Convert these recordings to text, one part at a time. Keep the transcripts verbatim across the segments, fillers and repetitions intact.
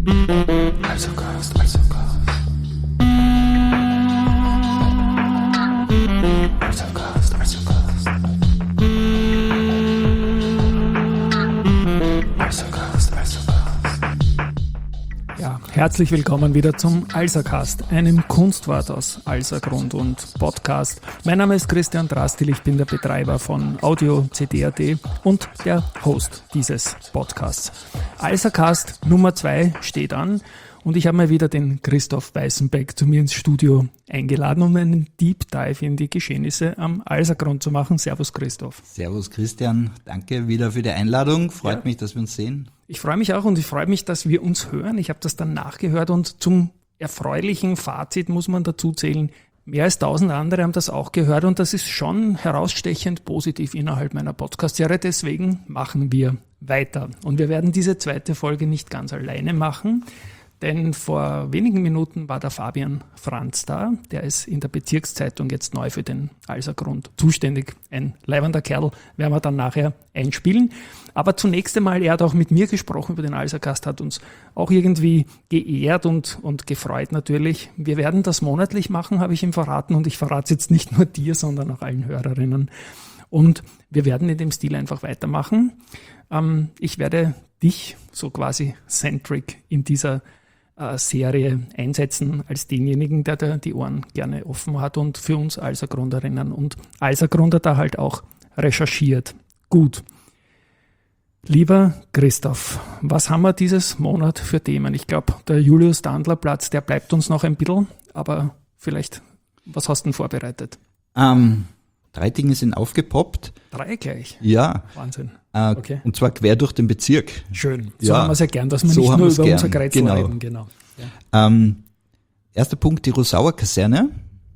Also Gast, also Gast. Also Gast, also Gast. Also Gast, also Gast. Ja, herzlich willkommen wieder zum Alsercast, einem Kunstwort aus Alsergrund und Podcast. Mein Name ist Christian Drastil, ich bin der Betreiber von Audio C D punkt A T und der Host dieses Podcasts. Alsercast Nummer zwei steht an und ich habe mal wieder den Christoph Weißenbeck zu mir ins Studio eingeladen, um einen Deep Dive in die Geschehnisse am Alsergrund zu machen. Servus Christoph. Servus Christian, danke wieder für die Einladung, freut Ja. mich, dass wir uns sehen. Ich freue mich auch und ich freue mich, dass wir uns hören. Ich habe das dann nachgehört und zum erfreulichen Fazit muss man dazu zählen, mehr als tausend andere haben das auch gehört und das ist schon herausstechend positiv innerhalb meiner Podcast-Serie. Deswegen machen wir weiter. Und wir werden diese zweite Folge nicht ganz alleine machen, denn vor wenigen Minuten war der Fabian Franz da. Der ist in der Bezirkszeitung jetzt neu für den Alsergrund zuständig. Ein leibender Kerl, werden wir dann nachher einspielen. Aber zunächst einmal, er hat auch mit mir gesprochen über den Alsercast, hat uns auch irgendwie geehrt und, und gefreut natürlich. Wir werden das monatlich machen, habe ich ihm verraten. Und ich verrate es jetzt nicht nur dir, sondern auch allen Hörerinnen. Und wir werden in dem Stil einfach weitermachen. Ähm, ich werde dich so quasi centric in dieser äh, Serie einsetzen als denjenigen, der da die Ohren gerne offen hat und für uns Alsergrunderinnen und Alsergrunder da halt auch recherchiert. Gut. Lieber Christoph, was haben wir dieses Monat für Themen? Ich glaube, der Julius-Dandler-Platz, der bleibt uns noch ein bisschen, aber vielleicht, was hast du denn vorbereitet? Ähm, drei Dinge sind aufgepoppt. Drei gleich? Ja. Wahnsinn. Äh, Okay. Und zwar quer durch den Bezirk. Schön. So Ja. haben wir es ja gern, dass wir So nicht haben nur wir's über gern. unser Kreuzl Genau. reden. Genau. Ja. Ähm, erster Punkt, die Rosauer Kaserne.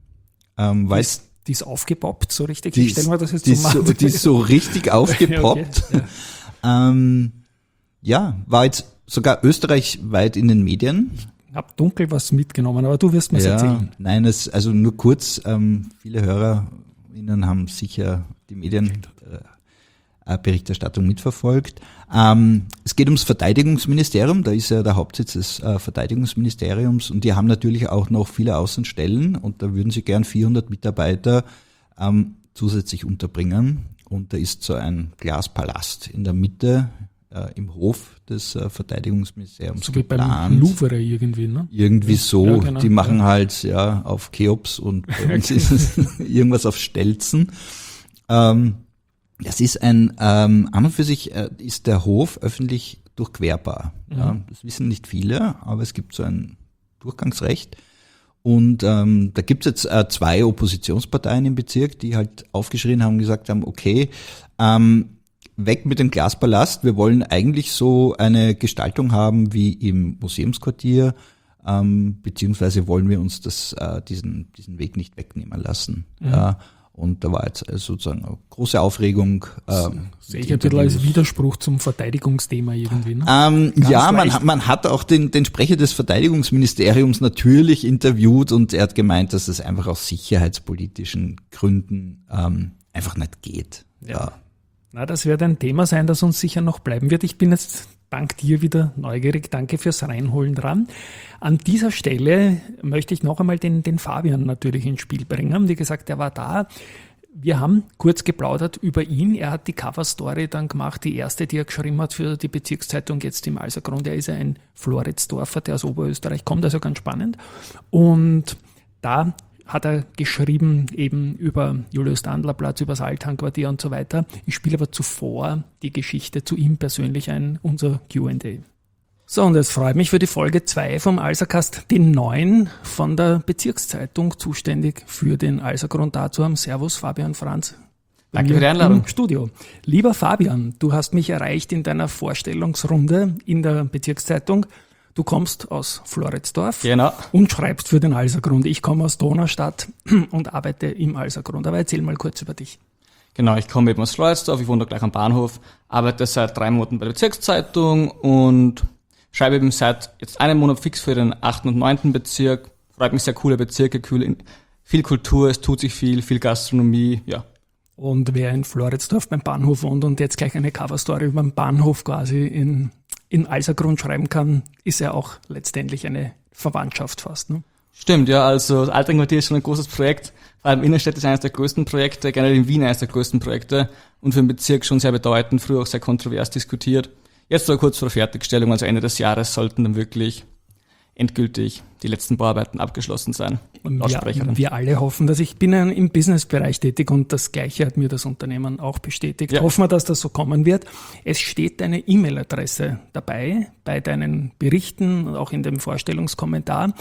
Ähm, Die, weil ist, die ist aufgepoppt, so richtig. die Ich stelle mir das jetzt die so ist so, mal- die ist so richtig aufgepoppt. Okay, ähm, ja, war jetzt sogar österreichweit in den Medien. Ich habe dunkel was mitgenommen, aber du wirst mir Ja, erzählen. nein, es, also nur kurz, ähm, viele HörerInnen haben sicher die Medienberichterstattung äh, mitverfolgt. Ähm, es geht ums Verteidigungsministerium, da ist ja der Hauptsitz des äh, Verteidigungsministeriums und die haben natürlich auch noch viele Außenstellen und da würden sie gern vierhundert Mitarbeiter ähm, zusätzlich unterbringen und da ist so ein Glaspalast in der Mitte äh, im Hof des äh, Verteidigungsministeriums So wie beim geplant. Louvre irgendwie, ne? Irgendwie so, Ja, genau. die machen halt ja auf Cheops und bei uns ist es irgendwas auf Stelzen. Ähm, das ist ein, ähm, an und für sich äh, ist der Hof öffentlich durchquerbar. Mhm. Ja, das wissen nicht viele, aber es gibt so ein Durchgangsrecht. Und ähm, da gibt es jetzt äh, zwei Oppositionsparteien im Bezirk, die halt aufgeschrien haben und gesagt haben, okay, ähm, weg mit dem Glaspalast, wir wollen eigentlich so eine Gestaltung haben wie im Museumsquartier, ähm, beziehungsweise wollen wir uns das, äh, diesen, diesen Weg nicht wegnehmen lassen. Mhm. Ja, und da war jetzt also sozusagen eine große Aufregung. Ähm, Sehe ich ein bisschen als Widerspruch zum Verteidigungsthema irgendwie, ne? Ähm, Ganz ja, man, leicht. hat- man hat auch den, den Sprecher des Verteidigungsministeriums natürlich interviewt und er hat gemeint, dass es einfach aus sicherheitspolitischen Gründen ähm, einfach nicht geht. Ja. Na, das wird ein Thema sein, das uns sicher noch bleiben wird. Ich bin jetzt dank dir wieder neugierig. Danke fürs Reinholen dran. An dieser Stelle möchte ich noch einmal den, den Fabian natürlich ins Spiel bringen. Wie gesagt, er war da. Wir haben kurz geplaudert über ihn. Er hat die Cover-Story dann gemacht, die erste, die er geschrieben hat für die Bezirkszeitung jetzt im Alsergrund. Er ist ja ein Floridsdorfer, der aus Oberösterreich kommt, also ganz spannend. Und da hat er geschrieben eben über Julius-Dandler-Platz, über das Althang-Quartier und so weiter. Ich spiele aber zuvor die Geschichte zu ihm persönlich ein, unser Q and A. So, und es freut mich für die Folge zwei vom Alsercast, den neuen von der Bezirkszeitung, zuständig für den Alsergrund da zu haben. Servus, Fabian Franz. Bei Danke mir für die Einladung. Im Studio. Lieber Fabian, du hast mich erreicht in deiner Vorstellungsrunde in der Bezirkszeitung. Du kommst aus Floridsdorf Genau. und schreibst für den Alsergrund. Ich komme aus Donaustadt und arbeite im Alsergrund. Aber erzähl mal kurz über dich. Genau, ich komme eben aus Floridsdorf, ich wohne da gleich am Bahnhof, arbeite seit drei Monaten bei der Bezirkszeitung und schreibe eben seit jetzt einem Monat fix für den achten und neunten Bezirk. Freut mich sehr, coole Bezirke, cool, viel Kultur, es tut sich viel, viel Gastronomie, ja. Und wer in Floridsdorf beim Bahnhof wohnt und jetzt gleich eine Coverstory über den Bahnhof quasi in in Alsergrund schreiben kann, ist ja auch letztendlich eine Verwandtschaft fast. Ne? Stimmt, ja, also das Altringquartier ist schon ein großes Projekt. Vor allem Innenstadt ist eines der größten Projekte, generell in Wien eines der größten Projekte und für den Bezirk schon sehr bedeutend, früher auch sehr kontrovers diskutiert. Jetzt so kurz vor der Fertigstellung, also Ende des Jahres, sollten dann wirklich endgültig die letzten Bauarbeiten abgeschlossen sein. Laut Ja, Sprecherin. wir alle hoffen, dass ich bin im Businessbereich tätig und das Gleiche hat mir das Unternehmen auch bestätigt. Ja. Hoffen wir, dass das so kommen wird. Es steht deine E-Mail-Adresse dabei, bei deinen Berichten und auch in dem Vorstellungskommentar.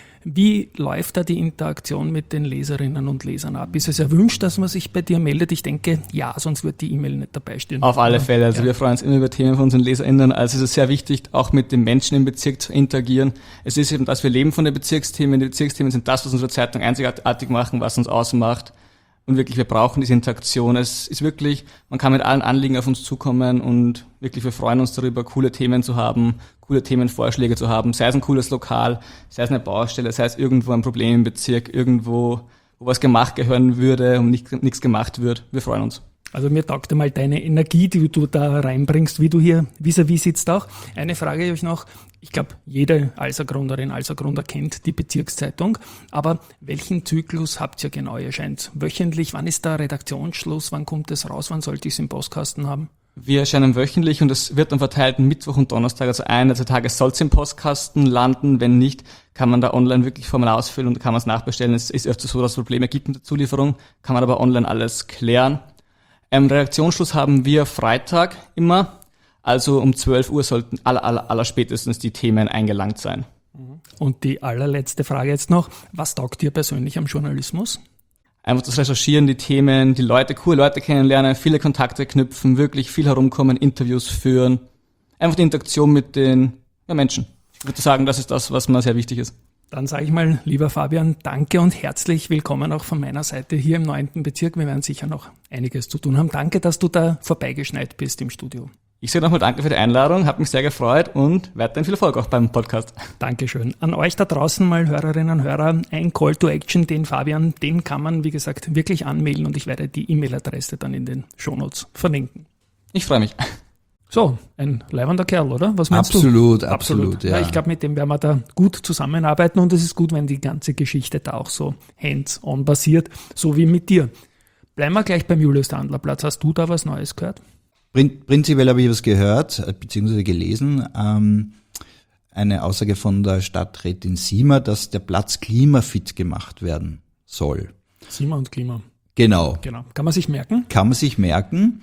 Wie läuft da die Interaktion mit den Leserinnen und Lesern ab? Ist es erwünscht, dass man sich bei dir meldet? Ich denke, ja, sonst wird die E-Mail nicht dabei stehen. Auf alle Fälle. Also Ja. wir freuen uns immer über Themen von unseren LeserInnen. Also es ist sehr wichtig, auch mit den Menschen im Bezirk zu interagieren. Es ist eben das, wir leben von den Bezirksthemen. Die Bezirksthemen sind das, was unsere Zeitung einzigartig machen, was uns ausmacht. Und wirklich, wir brauchen diese Interaktion. Es ist wirklich, man kann mit allen Anliegen auf uns zukommen und wirklich, wir freuen uns darüber, coole Themen zu haben, coole Themenvorschläge zu haben, sei es ein cooles Lokal, sei es eine Baustelle, sei es irgendwo ein Problem im Bezirk, irgendwo, wo was gemacht gehören würde und nicht, nichts gemacht wird. Wir freuen uns. Also mir taugt einmal deine Energie, die du da reinbringst, wie du hier vis-à-vis sitzt auch. Eine Frage habe ich noch. Ich glaube, jede Alsergrunderin, Alsergrunder kennt die Bezirkszeitung. Aber welchen Zyklus habt ihr genau? Ihr scheint wöchentlich. Wann ist da Redaktionsschluss? Wann kommt es raus? Wann sollte ich es im Postkasten haben? Wir erscheinen wöchentlich und es wird dann verteilt Mittwoch und Donnerstag, also einer der Tage soll es im Postkasten landen. Wenn nicht, kann man da online wirklich Formular ausfüllen und kann man es nachbestellen. Es ist öfter so, dass es Probleme gibt mit der Zulieferung, kann man aber online alles klären. Ähm, Redaktionsschluss haben wir Freitag immer, also um zwölf Uhr sollten aller, aller, aller spätestens die Themen eingelangt sein. Und die allerletzte Frage jetzt noch. Was taugt dir persönlich am Journalismus? Einfach das Recherchieren, die Themen, die Leute, coole Leute kennenlernen, viele Kontakte knüpfen, wirklich viel herumkommen, Interviews führen. Einfach die Interaktion mit den ja, Menschen. Ich würde sagen, das ist das, was mir sehr wichtig ist. Dann sage ich mal, lieber Fabian, danke und herzlich willkommen auch von meiner Seite hier im neunten Bezirk. Wir werden sicher noch einiges zu tun haben. Danke, dass du da vorbeigeschneit bist im Studio. Ich sage nochmal danke für die Einladung, hat mich sehr gefreut und weiterhin viel Erfolg auch beim Podcast. Dankeschön. An euch da draußen mal, Hörerinnen und Hörer, ein Call to Action, den Fabian, den kann man, wie gesagt, wirklich anmelden und ich werde die E-Mail-Adresse dann in den Shownotes verlinken. Ich freue mich. So, ein leibender Kerl, oder? Was meinst Absolut, du? absolut, ja. Ich glaube, mit dem werden wir da gut zusammenarbeiten und es ist gut, wenn die ganze Geschichte da auch so hands-on basiert, so wie mit dir. Bleiben wir gleich beim Julius-Tandler-Platz. Hast du da was Neues gehört? Prin- Prinzipiell habe ich was gehört, äh, beziehungsweise gelesen, ähm, eine Aussage von der Stadträtin Siemer, dass der Platz klimafit gemacht werden soll. Klima und Klima. Genau, Genau. Kann man sich merken? kann man sich merken.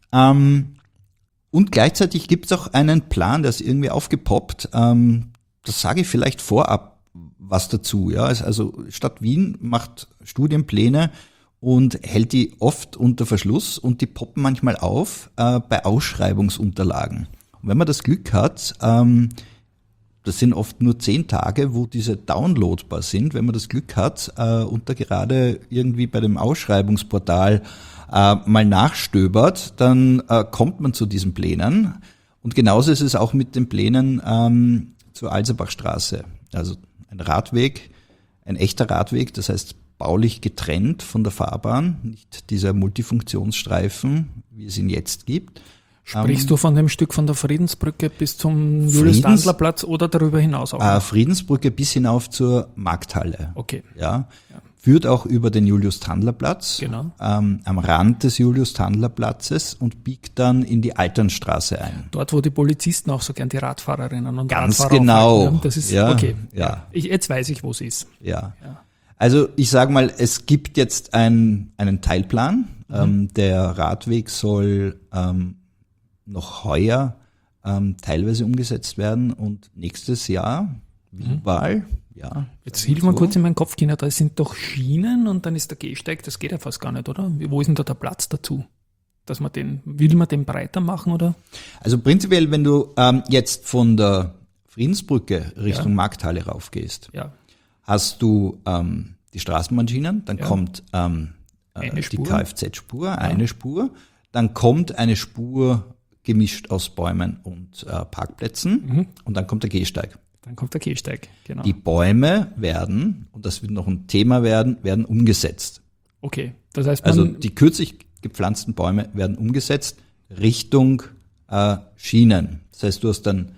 Ähm, und gleichzeitig gibt es auch einen Plan, der ist irgendwie aufgepoppt. Ähm, das sage ich vielleicht vorab was dazu. Ja, also Stadt Wien macht Studienpläne und hält die oft unter Verschluss und die poppen manchmal auf äh, bei Ausschreibungsunterlagen. Und wenn man das Glück hat, ähm, das sind oft nur zehn Tage, wo diese downloadbar sind, wenn man das Glück hat äh, und da gerade irgendwie bei dem Ausschreibungsportal äh, mal nachstöbert, dann äh, kommt man zu diesen Plänen. Und genauso ist es auch mit den Plänen ähm, zur Alserbachstraße. Also ein Radweg, ein echter Radweg, das heißt baulich getrennt von der Fahrbahn, nicht dieser Multifunktionsstreifen, wie es ihn jetzt gibt. Sprichst Ähm, du von dem Stück von der Friedensbrücke bis zum Friedens- Julius-Tandler-Platz oder darüber hinaus auch? Äh, noch? Friedensbrücke bis hinauf zur Markthalle. Okay, Ja, führt auch über den Julius-Tandler-Platz, Genau. ähm, am Rand des Julius-Tandler-Platzes und biegt dann in die Alternstraße ein. dort, wo die Polizisten auch so gern die Radfahrerinnen und Ganz Radfahrer genau. aufhalten, ja? Das ist, Ja, okay. ja. Ich, jetzt weiß ich, wo es ist. Ja. Ja. Also ich sage mal, es gibt jetzt ein, einen Teilplan. Ähm, der Radweg soll ähm, noch heuer ähm, teilweise umgesetzt werden und nächstes Jahr Wielwahl. Ja. Jetzt hilf mal kurz in meinen Kopf, Kinder, da sind doch Schienen und dann ist der Gehsteig, das geht ja fast gar nicht, oder? Wo ist denn da der Platz dazu? Dass man den, will man den breiter machen, oder? Also prinzipiell, wenn du ähm, jetzt von der Friedensbrücke Richtung Ja. Markthalle raufgehst, Ja. hast du ähm, die Straßenbahnschienen, dann Ja. kommt ähm, äh, Eine die Spur. Kfz-Spur, eine Spur, dann kommt eine Spur gemischt aus Bäumen und äh, Parkplätzen Mhm. und dann kommt der Gehsteig. Dann kommt der Gehsteig, genau. Die Bäume werden, und das wird noch ein Thema werden, werden umgesetzt. Okay, das heißt, man, Also die kürzlich gepflanzten Bäume werden umgesetzt Richtung äh, Schienen. Das heißt, du hast dann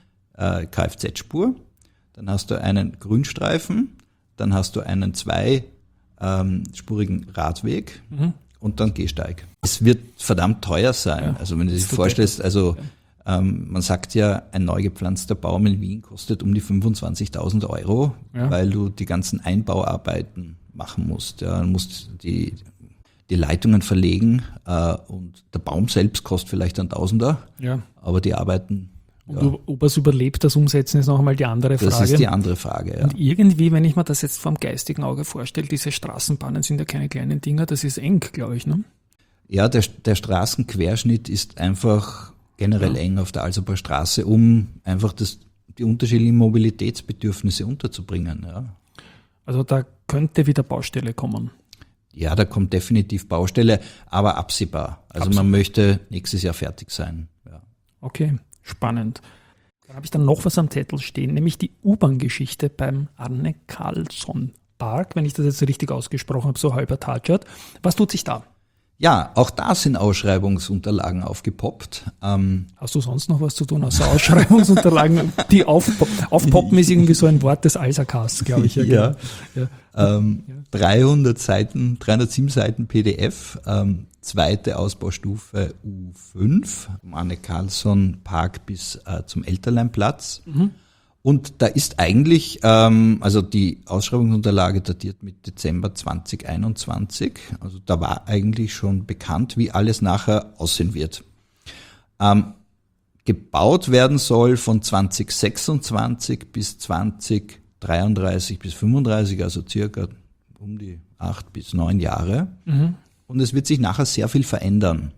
äh, Kfz-Spur, dann hast du einen Grünstreifen, dann hast du einen zweispurigen ähm, Radweg mhm. und dann Gehsteig. Es wird verdammt teuer sein. Ja, also wenn du dir vorstellst, also ja. ähm, man sagt ja, ein neu gepflanzter Baum in Wien kostet um die fünfundzwanzigtausend Euro, ja. weil du die ganzen Einbauarbeiten machen musst. Ja, du musst die, die Leitungen verlegen äh, und der Baum selbst kostet vielleicht ein Tausender, ja. aber die Arbeiten... Und ja. ob er es überlebt, das Umsetzen, ist noch einmal die andere Frage. Das ist die andere Frage, ja. Und irgendwie, wenn ich mir das jetzt vom geistigen Auge vorstelle, diese Straßenbahnen sind ja keine kleinen Dinger, das ist eng, glaube ich, ne? Ja, der, der Straßenquerschnitt ist einfach generell ja. eng auf der Alserber Straße, um einfach das, die unterschiedlichen Mobilitätsbedürfnisse unterzubringen, ja. Also da könnte wieder Baustelle kommen. Ja, da kommt definitiv Baustelle, aber absehbar. Also absehbar. Man möchte nächstes Jahr fertig sein, ja. Okay. Spannend. Dann habe ich dann noch was am Zettel stehen, nämlich die U-Bahn-Geschichte beim Arne Carlsson Park, wenn ich das jetzt richtig ausgesprochen habe, so halber Tatschert. Was tut sich da? Ja, auch da sind Ausschreibungsunterlagen aufgepoppt. Ähm Hast du sonst noch was zu tun außer Ausschreibungsunterlagen? Die aufpop- aufpoppen ist irgendwie so ein Wort des Alsercasts, glaube ich. Ja, ja. ja. Ähm, ja. dreihundert Seiten, dreihundertsieben Seiten P D F, ähm, zweite Ausbaustufe U fünf, vom Arne Carlsson Park bis äh, zum Elterleinplatz. Mhm. Und da ist eigentlich, ähm, also die Ausschreibungsunterlage datiert mit Dezember zwanzig einundzwanzig. Also da war eigentlich schon bekannt, wie alles nachher aussehen wird. Ähm, gebaut werden soll von zwanzig sechsundzwanzig bis zwanzig dreiunddreißig bis fünfunddreißig, also circa um die acht bis neun Jahre. Mhm. Und es wird sich nachher sehr viel verändern.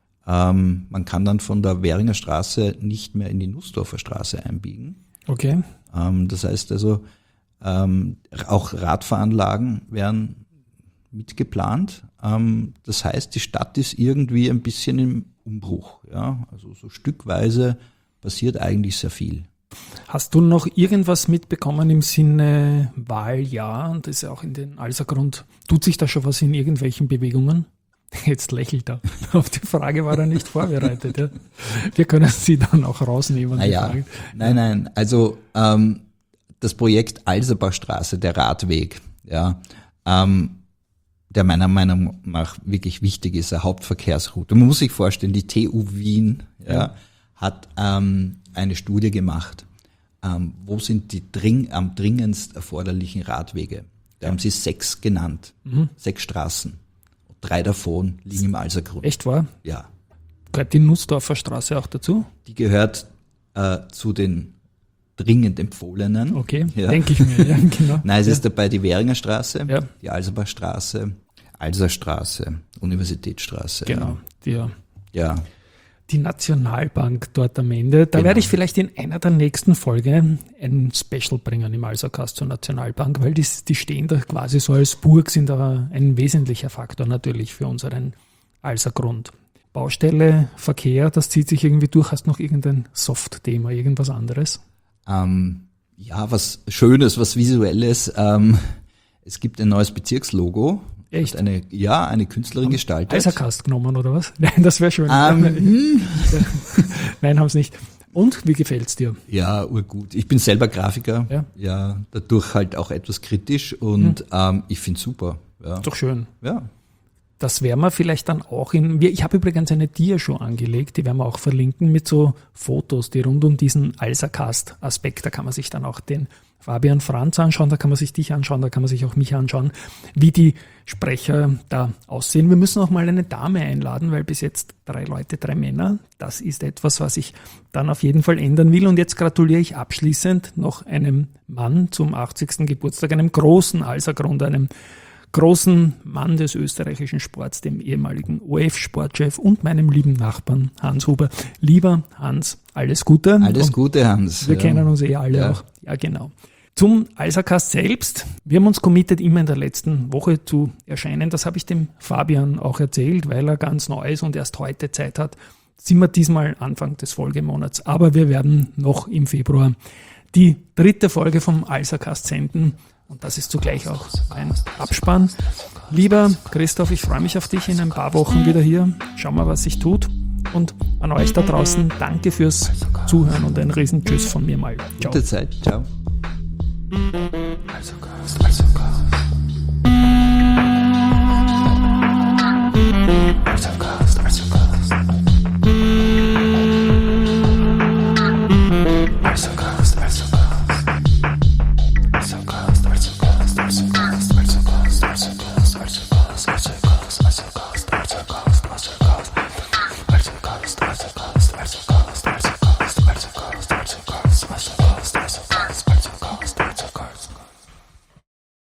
Ähm, man kann dann von der Währinger Straße nicht mehr in die Nussdorfer Straße einbiegen. Okay. Ähm, das heißt also, ähm, auch Radfahranlagen werden mitgeplant. Ähm, das heißt, die Stadt ist irgendwie ein bisschen im Umbruch. Ja? Also so stückweise passiert eigentlich sehr viel. Hast du noch irgendwas mitbekommen im Sinne Wahljahr? Und das ist ja auch in den Alsergrund. Tut sich da schon was in irgendwelchen Bewegungen? Jetzt lächelt er. Auf die Frage war er nicht vorbereitet. Ja. Wir können sie dann auch rausnehmen. Naja, nein, nein. Also ähm, das Projekt Alserbachstraße, der Radweg, ja, ähm, der meiner Meinung nach wirklich wichtig ist, eine Hauptverkehrsroute. Man muss sich vorstellen, die T U Wien ja, ja. hat ähm, eine Studie gemacht, ähm, wo sind die dring, am dringendst erforderlichen Radwege. Da haben sie sechs genannt, mhm. sechs Straßen. Drei davon liegen im Alsergrund. Echt wahr? Ja. Gehört die Nussdorfer Straße auch dazu? Die gehört äh, zu den dringend empfohlenen. Okay, ja. Denke ich mir, ja, genau. Nein, es ja. ist dabei die Währinger Straße, ja. die Alserbachstraße, Alserstraße, Universitätsstraße. Genau, die, ja. Die Nationalbank dort am Ende. Da genau. werde ich vielleicht in einer der nächsten Folgen ein Special bringen im Alsercast zur Nationalbank, weil die, die stehen da quasi so als Burg, sind da ein wesentlicher Faktor natürlich für unseren Alsergrund. Baustelle, Verkehr, das zieht sich irgendwie durch. Hast du noch irgendein Soft-Thema, irgendwas anderes? Ähm, ja, was Schönes, was Visuelles. Ähm, es gibt ein neues Bezirkslogo. Echt? Eine, ja, eine Künstlerin haben gestaltet. Alsercast genommen oder was? Nein, das wäre schön. Um, Nein, haben es nicht. Und, wie gefällt's dir? Ja, urgut. Ich bin selber Grafiker. Ja, ja dadurch halt auch etwas kritisch und hm. ähm, ich finde es super. Ja. Ist doch schön. Ja. Das werden wir vielleicht dann auch in, ich habe übrigens eine Dia-Show angelegt, die werden wir auch verlinken mit so Fotos, die rund um diesen Alsercast-Aspekt, da kann man sich dann auch den Fabian Franz anschauen, da kann man sich dich anschauen, da kann man sich auch mich anschauen, wie die Sprecher da aussehen. Wir müssen auch mal eine Dame einladen, weil bis jetzt drei Leute, drei Männer, das ist etwas, was ich dann auf jeden Fall ändern will. Und jetzt gratuliere ich abschließend noch einem Mann zum achtzigsten Geburtstag, einem großen Alsergrund, einem großen Mann des österreichischen Sports, dem ehemaligen O F-Sportchef und meinem lieben Nachbarn Hans Huber. Lieber Hans, alles Gute. Alles und Gute, Hans. Wir ja. kennen uns eh alle ja. auch. Ja, genau. Zum Alsercast selbst. Wir haben uns committed, immer in der letzten Woche zu erscheinen. Das habe ich dem Fabian auch erzählt, weil er ganz neu ist und erst heute Zeit hat. Sind wir diesmal Anfang des Folgemonats. Aber wir werden noch im Februar die dritte Folge vom Alsercast senden. Und das ist zugleich auch ein Abspann. Lieber Christoph, ich freue mich auf dich in ein paar Wochen wieder hier. Schauen wir, was sich tut. Und an euch da draußen, danke fürs Zuhören und ein riesen Tschüss von mir mal. Ciao. Gute Zeit. Ciao.